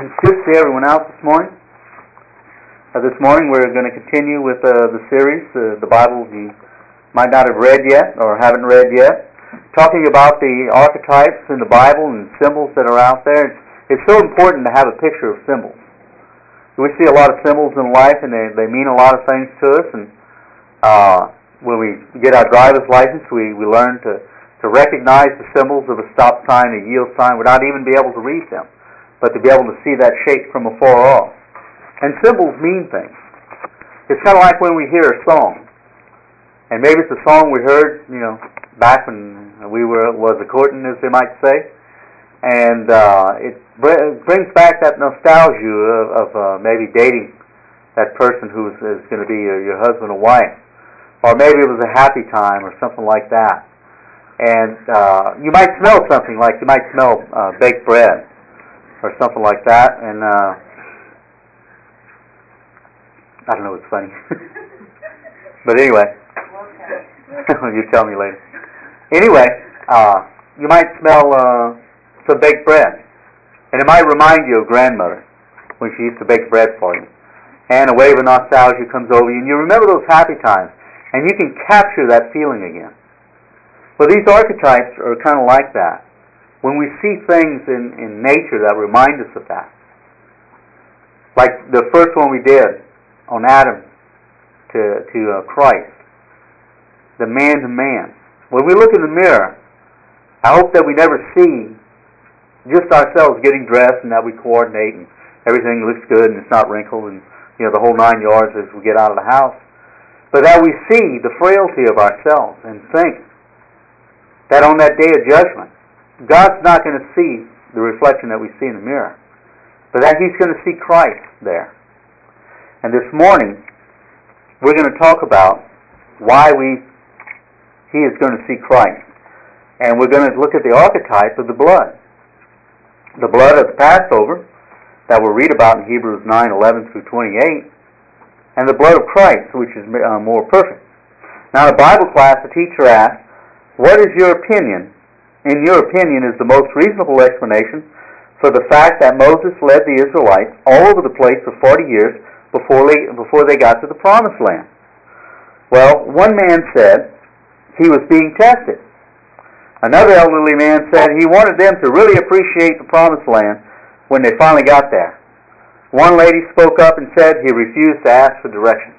It's good to see everyone out this morning. This morning we're going to continue with the series, the Bible you might not have read yet or haven't read yet, talking about the archetypes in the Bible and symbols that are out there. It's so important to have a picture of symbols. We see a lot of symbols in life, and they mean a lot of things to us. And when we get our driver's license, we learn to recognize the symbols of a stop sign, a yield sign, without even be able to read them, but to be able to see that shape from afar off. And symbols mean things. It's kind of like when we hear a song, and maybe it's a song we heard, back when we was a courting, as they might say, and it brings back that nostalgia of maybe dating that person who is going to be your husband or wife, or maybe it was a happy time or something like that. And you might smell something, like you might smell baked bread or something like that, and I don't know what's funny. But anyway, you tell me later. Anyway, you might smell some baked bread, and it might remind you of grandmother when she used to bake bread for you. And a wave of nostalgia comes over you, and you remember those happy times, and you can capture that feeling again. Well, these archetypes are kind of like that. When we see things in nature that remind us of that, like the first one we did on Adam to Christ, the man to man. When we look in the mirror, I hope that we never see just ourselves getting dressed and that we coordinate and everything looks good and it's not wrinkled and the whole 9 yards as we get out of the house, but that we see the frailty of ourselves and think that on that day of judgment, God's not going to see the reflection that we see in the mirror, but that He's going to see Christ there. And this morning, we're going to talk about why He is going to see Christ. And we're going to look at the archetype of the blood. The blood of the Passover that we'll read about in Hebrews 9:11 through 28, and the blood of Christ, which is more perfect. Now, in a Bible class, the teacher asked, "What is your opinion? In your opinion, is the most reasonable explanation for the fact that Moses led the Israelites all over the place for 40 years before they got to the Promised Land?" Well, one man said he was being tested. Another elderly man said he wanted them to really appreciate the Promised Land when they finally got there. One lady spoke up and said he refused to ask for directions.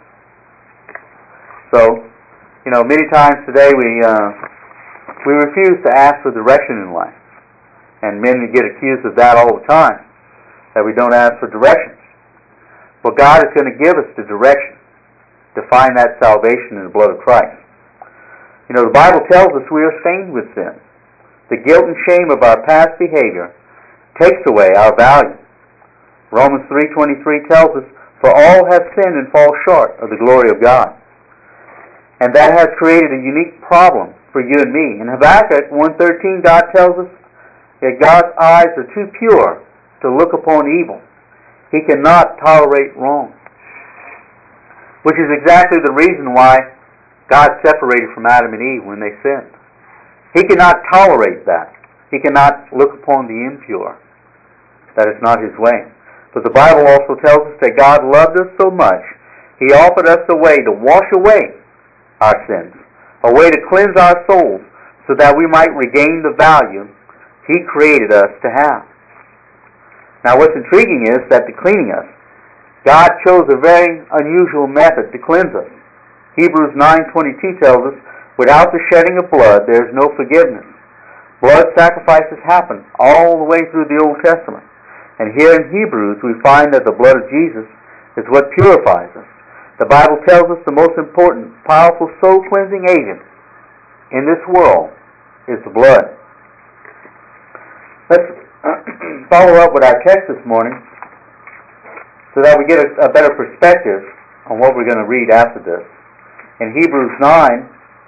So, many times today we refuse to ask for direction in life. And men get accused of that all the time, that we don't ask for directions. Well, God is going to give us the direction to find that salvation in the blood of Christ. The Bible tells us we are stained with sin. The guilt and shame of our past behavior takes away our value. Romans 3:23 tells us, "For all have sinned and fall short of the glory of God." And that has created a unique problem for you and me. In Habakkuk 1:13, God tells us that God's eyes are too pure to look upon evil. He cannot tolerate wrong, which is exactly the reason why God separated from Adam and Eve when they sinned. He cannot tolerate that. He cannot look upon the impure. That is not His way. But the Bible also tells us that God loved us so much, He offered us a way to wash away our sins, a way to cleanse our souls so that we might regain the value He created us to have. Now, what's intriguing is that to cleaning us, God chose a very unusual method to cleanse us. Hebrews 9:22 tells us, "Without the shedding of blood, there is no forgiveness." Blood sacrifices happen all the way through the Old Testament. And here in Hebrews, we find that the blood of Jesus is what purifies us. The Bible tells us the most important, powerful soul-cleansing agent in this world is the blood. Let's follow up with our text this morning so that we get a better perspective on what we're going to read after this. In Hebrews 9,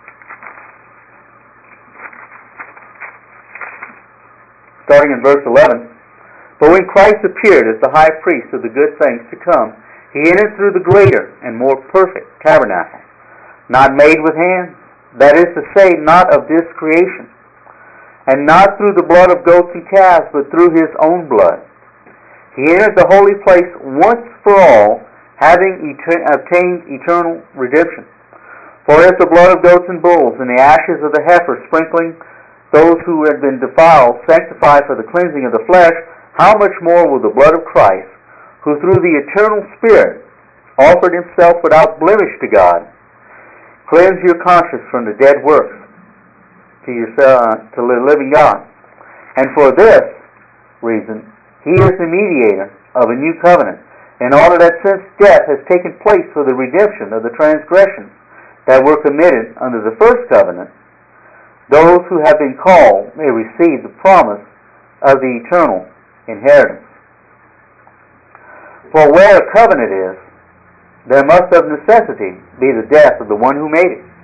starting in verse 11, "But when Christ appeared as the high priest of the good things to come, He entered through the greater and more perfect tabernacle, not made with hands, that is to say, not of this creation, and not through the blood of goats and calves, but through His own blood. He entered the holy place once for all, having obtained eternal redemption. For if the blood of goats and bulls and the ashes of the heifer sprinkling those who had been defiled sanctified for the cleansing of the flesh, how much more will the blood of Christ, who through the eternal Spirit offered himself without blemish to God, cleanse your conscience from the dead works to the living God? And for this reason, he is the mediator of a new covenant, in order that since death has taken place for the redemption of the transgressions that were committed under the first covenant, those who have been called may receive the promise of the eternal inheritance. For where a covenant is, there must of necessity be the death of the one who made it.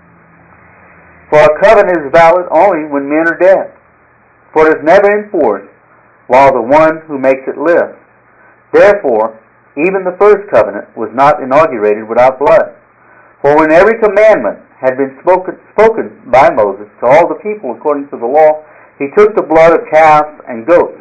For a covenant is valid only when men are dead, for it is never enforced while the one who makes it lives. Therefore, even the first covenant was not inaugurated without blood. For when every commandment had been spoken by Moses to all the people according to the law, he took the blood of calves and goats,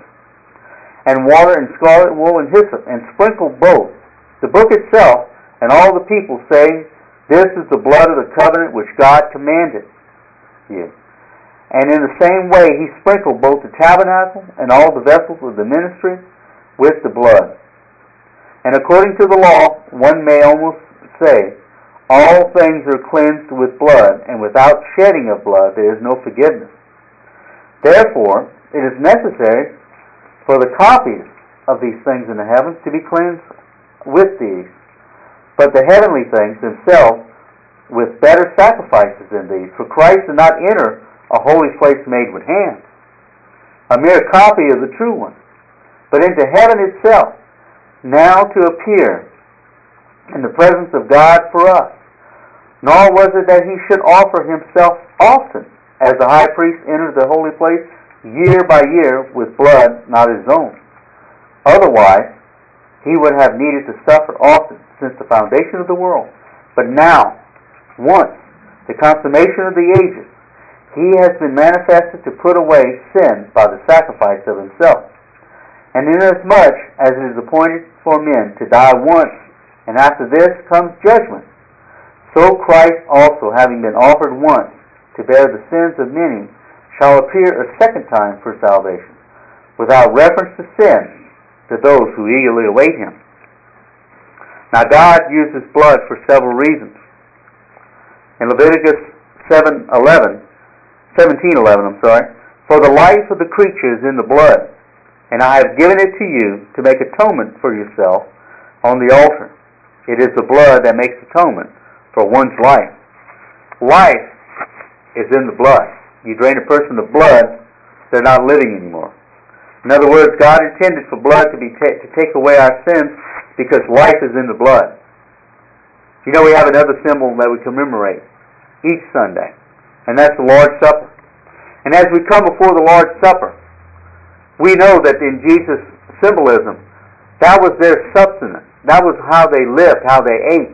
and water and scarlet wool and hyssop, and sprinkled both the book itself and all the people, saying, This is the blood of the covenant which God commanded you. And in the same way he sprinkled both the tabernacle and all the vessels of the ministry with the blood. And according to the law, one may almost say, all things are cleansed with blood, and without shedding of blood there is no forgiveness. Therefore, it is necessary for the copies of these things in the heavens to be cleansed with these, but the heavenly things themselves with better sacrifices than these. For Christ did not enter a holy place made with hands, a mere copy of the true one, but into heaven itself, now to appear in the presence of God for us. Nor was it that he should offer himself often, as the high priest entered the holy place year by year with blood not his own. Otherwise, he would have needed to suffer often since the foundation of the world. But now, once, the consummation of the ages, he has been manifested to put away sin by the sacrifice of himself. And inasmuch as it is appointed for men to die once, and after this comes judgment, so Christ also, having been offered once to bear the sins of many, shall appear a second time for salvation, without reference to sin, to those who eagerly await him. Now God uses blood for several reasons. In Leviticus 17:11, for the life of the creature is in the blood, and I have given it to you to make atonement for yourself on the altar. It is the blood that makes atonement for one's life. Life is in the blood. You drain a person of blood, they're not living anymore. In other words, God intended for blood to take away our sins because life is in the blood. You know, we have another symbol that we commemorate each Sunday, and that's the Lord's Supper. And as we come before the Lord's Supper, we know that in Jesus' symbolism, that was their substance. That was how they lived, how they ate.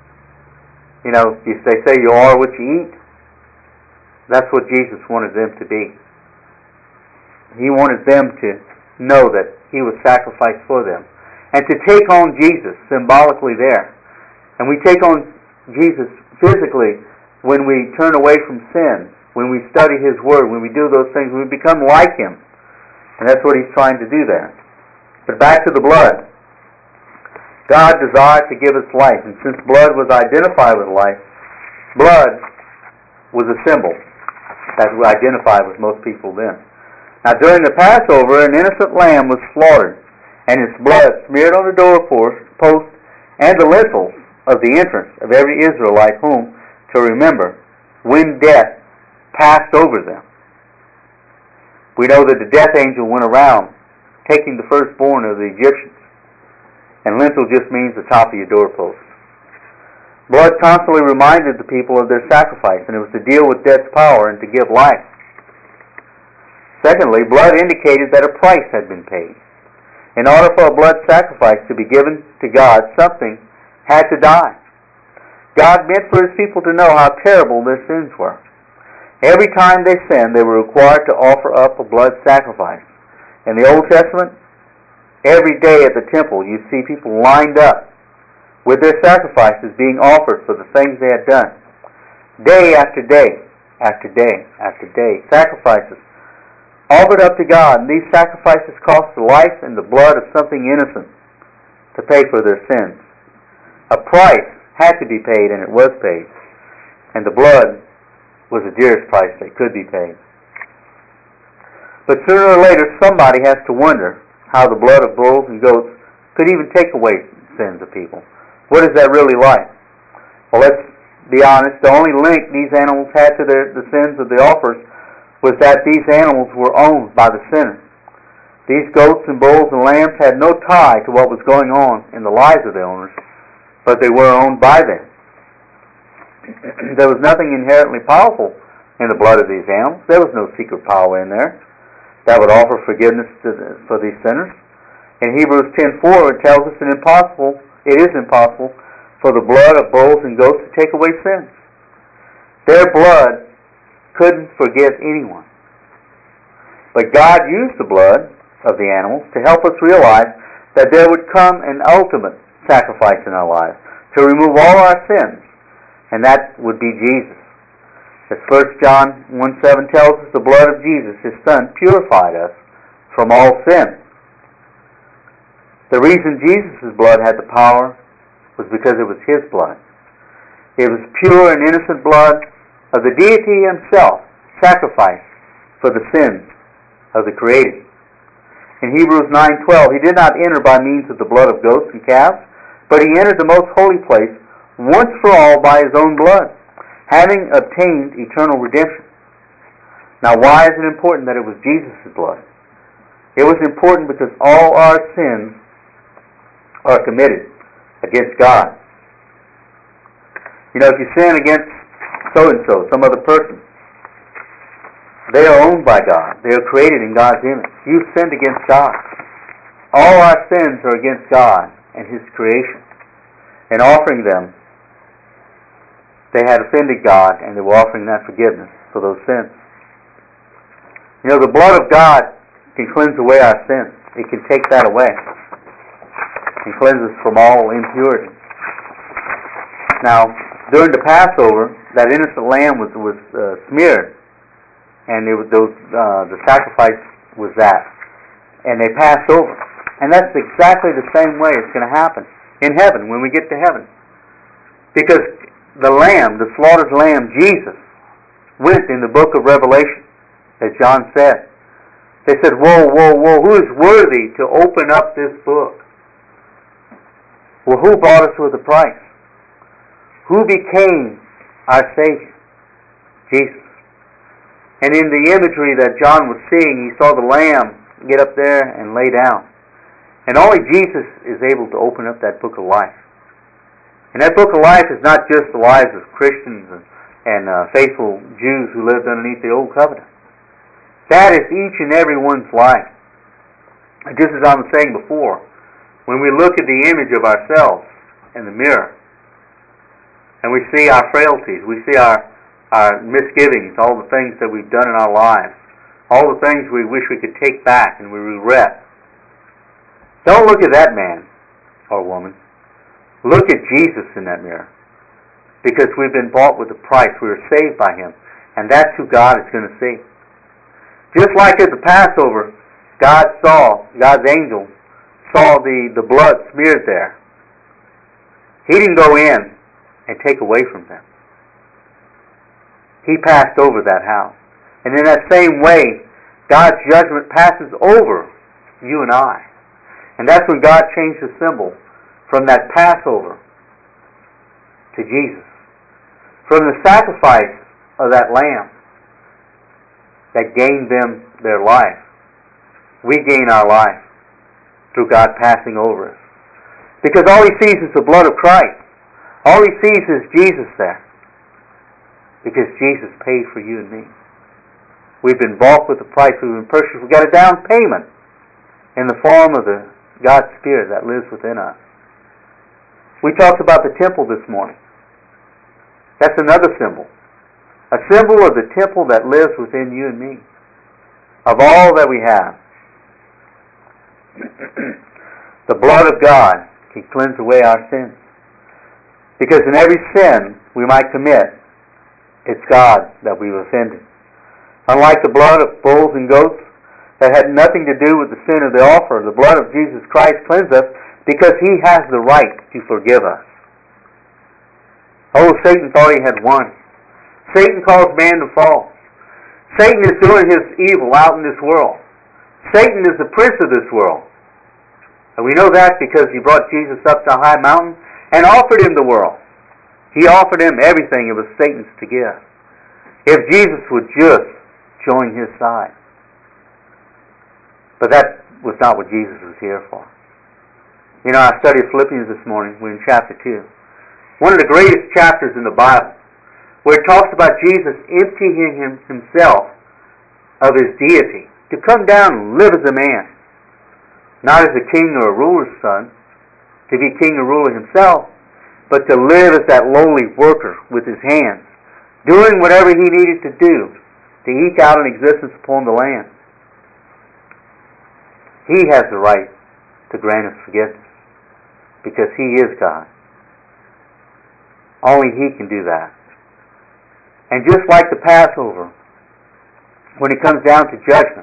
You know, they say you are what you eat. That's what Jesus wanted them to be. He wanted them to know that he was sacrificed for them. And to take on Jesus symbolically there. And we take on Jesus physically when we turn away from sin, when we study his word, when we do those things, we become like him. And that's what he's trying to do there. But back to the blood. God desired to give us life, and since blood was identified with life, blood was a symbol that we identified with most people then. Now during the Passover, an innocent lamb was slaughtered, and its blood smeared on the doorpost and the lintels of the entrance of every Israelite home to remember when death passed over them. We know that the death angel went around taking the firstborn of the Egyptians. And lintel just means the top of your doorpost. Blood constantly reminded the people of their sacrifice, and it was to deal with death's power and to give life. Secondly, blood indicated that a price had been paid. In order for a blood sacrifice to be given to God, something had to die. God meant for his people to know how terrible their sins were. Every time they sinned, they were required to offer up a blood sacrifice. In the Old Testament, Every day at the temple, you see people lined up with their sacrifices being offered for the things they had done. Day after day, after day, after day, sacrifices offered up to God. And these sacrifices cost the life and the blood of something innocent to pay for their sins. A price had to be paid, and it was paid. And the blood was the dearest price that could be paid. But sooner or later, somebody has to wonder how the blood of bulls and goats could even take away sins of people. What is that really like? Well, let's be honest. The only link these animals had to the sins of the offers was that these animals were owned by the sinner. These goats and bulls and lambs had no tie to what was going on in the lives of the owners, but they were owned by them. There was nothing inherently powerful in the blood of these animals. There was no secret power in there that would offer forgiveness for these sinners. In Hebrews 10:4, it tells us it is impossible for the blood of bulls and goats to take away sins. Their blood couldn't forgive anyone. But God used the blood of the animals to help us realize that there would come an ultimate sacrifice in our lives to remove all our sins, and that would be Jesus. As 1 John 1:7 tells us, the blood of Jesus, His Son, purified us from all sin. The reason Jesus' blood had the power was because it was His blood. It was pure and innocent blood of the deity Himself, sacrificed for the sins of the created. In Hebrews 9:12, He did not enter by means of the blood of goats and calves, but He entered the most holy place once for all by His own blood, having obtained eternal redemption. Now, why is it important that it was Jesus' blood? It was important because all our sins are committed against God. You know, if you sin against so-and-so, some other person, they are owned by God. They are created in God's image. You've sinned against God. All our sins are against God and His creation. In offering them, they had offended God, and they were offering that forgiveness for those sins. You know, the blood of God can cleanse away our sins. It can take that away and cleanse us from all impurity. Now, during the Passover, that innocent lamb was smeared, and the sacrifice was that, and they passed over. And that's exactly the same way it's going to happen in heaven when we get to heaven, because the lamb, the slaughtered lamb, Jesus, went in the book of Revelation, as John said. They said, "Whoa, whoa, whoa, who is worthy to open up this book?" Well, who bought us with a price? Who became our Savior? Jesus. And in the imagery that John was seeing, he saw the lamb get up there and lay down. And only Jesus is able to open up that book of life. And that book of life is not just the lives of Christians and faithful Jews who lived underneath the Old Covenant. That is each and every one's life. And just as I was saying before, when we look at the image of ourselves in the mirror, and we see our frailties, we see our misgivings, all the things that we've done in our lives, all the things we wish we could take back and we regret. Don't look at that man or woman. Look at Jesus in that mirror. Because we've been bought with a price. We were saved by Him. And that's who God is going to see. Just like at the Passover, God's angel saw the blood smeared there. He didn't go in and take away from them. He passed over that house. And in that same way, God's judgment passes over you and I. And that's when God changed the symbol from that Passover to Jesus. From the sacrifice of that lamb that gained them their life, we gain our life through God passing over us. Because all He sees is the blood of Christ. All He sees is Jesus there. Because Jesus paid for you and me. We've been bought with a price. We've been purchased. We've got a down payment in the form of the God's Spirit that lives within us. We talked about the temple this morning. That's another symbol. A symbol of the temple that lives within you and me. Of all that we have. The blood of God can cleanse away our sins. Because in every sin we might commit, it's God that we've offended. Unlike the blood of bulls and goats that had nothing to do with the sin of the offerer, the blood of Jesus Christ cleanses us because He has the right to forgive us. Oh, Satan thought he had won. Satan caused man to fall. Satan is doing his evil out in this world. Satan is the prince of this world. And we know that because he brought Jesus up to a high mountain and offered Him the world. He offered Him everything it was Satan's to give. If Jesus would just join His side. But that was not what Jesus was here for. You know, I studied Philippians this morning. We're in chapter 2. One of the greatest chapters in the Bible, where it talks about Jesus emptying Himself of His deity to come down and live as a man. Not as a king or a ruler's son, to be king or ruler Himself, but to live as that lowly worker with His hands, doing whatever He needed to do to eke out an existence upon the land. He has the right to grant us forgiveness because He is God. Only He can do that. And just like the Passover, when it comes down to judgment,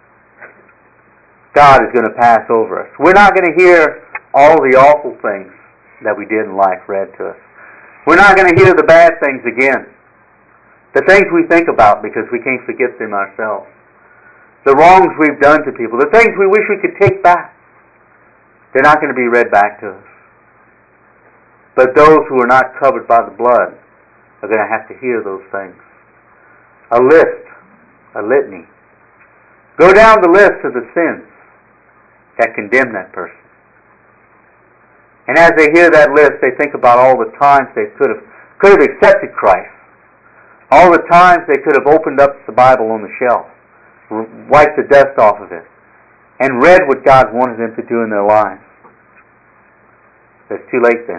God is going to pass over us. We're not going to hear all the awful things that we did in life read to us. We're not going to hear the bad things again. The things we think about because we can't forget them ourselves. The wrongs we've done to people. The things we wish we could take back. They're not going to be read back to us. But those who are not covered by the blood are going to have to hear those things. A list, a litany. Go down the list of the sins that condemn that person. And as they hear that list, they think about all the times they could have accepted Christ. All the times they could have opened up the Bible on the shelf, wiped the dust off of it, and read what God wanted them to do in their lives. It's too late then.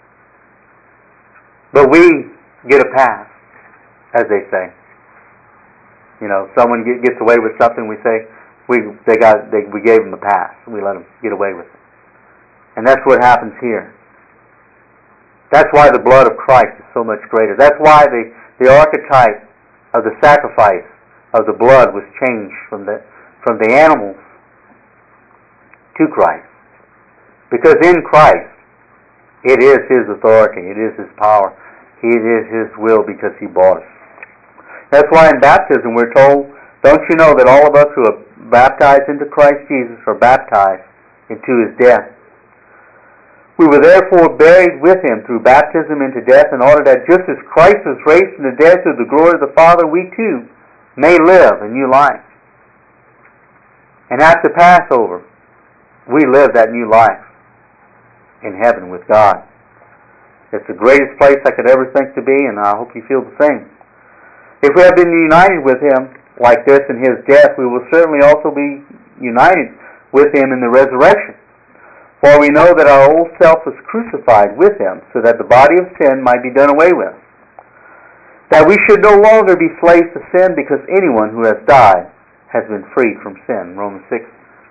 But we get a pass, as they say. You know, someone gets away with something, we say, we gave them a pass. We let them get away with it. And that's what happens here. That's why the blood of Christ is so much greater. That's why the archetype of the sacrifice of the blood was changed from the animals to Christ. Because in Christ, it is His authority, it is His power, it is His will because He bought us. That's why in baptism we're told, don't you know that all of us who are baptized into Christ Jesus are baptized into His death? We were therefore buried with Him through baptism into death, in order that just as Christ was raised from the dead through the glory of the Father, we too may live a new life. And after Passover, we live that new life in heaven with God. It's the greatest place I could ever think to be, and I hope you feel the same. If we have been united with Him like this in His death, we will certainly also be united with Him in the resurrection. For we know that our old self was crucified with Him, so that the body of sin might be done away with. That we should no longer be slaves to sin, because anyone who has died has been freed from sin. Romans 6,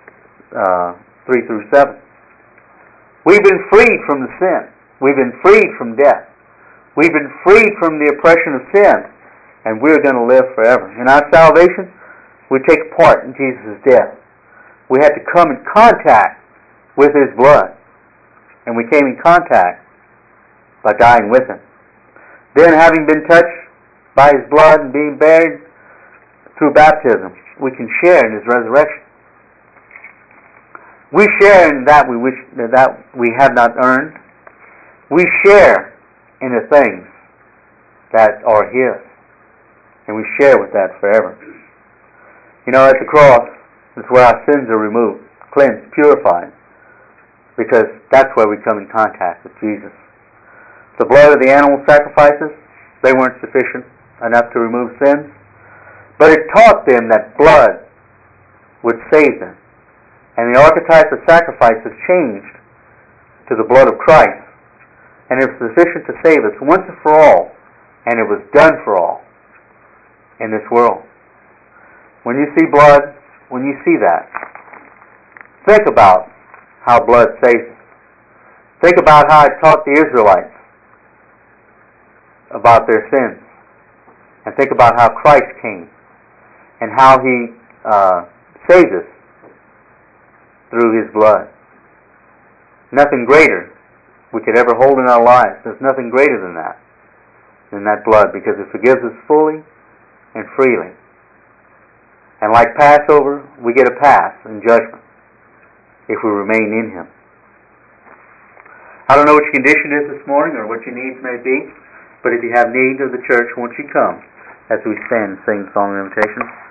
3 through 7. We've been freed from the sin. We've been freed from death. We've been freed from the oppression of sin. And we're going to live forever. In our salvation, we take part in Jesus' death. We had to come in contact with His blood. And we came in contact by dying with Him. Then, having been touched by His blood and being buried through baptism, we can share in His resurrection. We share in that we have not earned. We share in the things that are His. And we share with that forever. You know, at the cross is where our sins are removed, cleansed, purified. Because that's where we come in contact with Jesus. The blood of the animal sacrifices, they weren't sufficient enough to remove sins. But it taught them that blood would save them. And the archetype of sacrifice was changed to the blood of Christ. And it was sufficient to save us once and for all. And it was done for all in this world. When you see blood, when you see that, think about how blood saves us. Think about how it taught the Israelites about their sins. And think about how Christ came and how He saved us through His blood. Nothing greater we could ever hold in our lives. There's nothing greater than that blood, because it forgives us fully and freely. And like Passover, we get a pass in judgment if we remain in Him. I don't know what your condition is this morning or what your needs may be, but if you have need of the church, won't you come as we stand and sing the song of invitation?